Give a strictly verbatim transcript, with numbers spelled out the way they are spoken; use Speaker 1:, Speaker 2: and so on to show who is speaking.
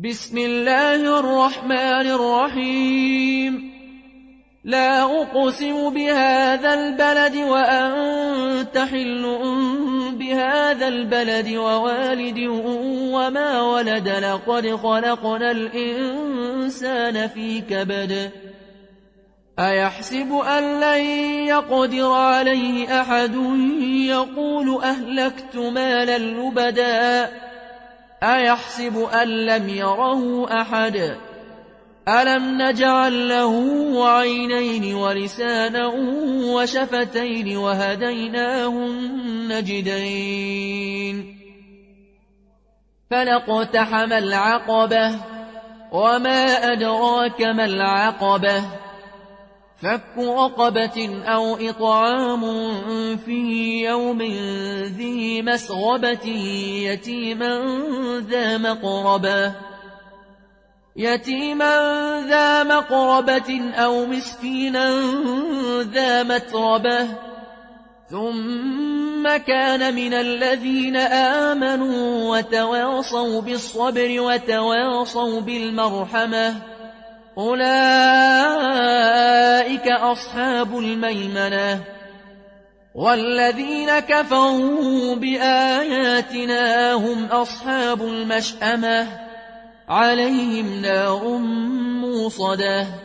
Speaker 1: بسم الله الرحمن الرحيم. لا أقسم بهذا البلد وأنت حل بهذا البلد ووالد وما ولد. لقد خلقنا الإنسان في كبد. أيحسب أن لن يقدر عليه أحد. يقول أهلكت مالا لبدا. أيحسب أن لم يره أحد. ألم نجعل له عينين ولسانا وشفتين وهديناه النجدين. فلاقتحم العقبة وما أدراك ما العقبة. فك رقبة أو إطعام في يوم ذي مسغبة يتيما ذا مقربة يتيما ذا مقربة أو مسكينا ذا متربة ثم كان من الذين آمنوا وتواصوا بالصبر وتواصوا بالمرحمة أولئك أصحاب الميمنة. والذين كفروا بآياتنا هم أصحاب المشأمة عليهم نار موصدة.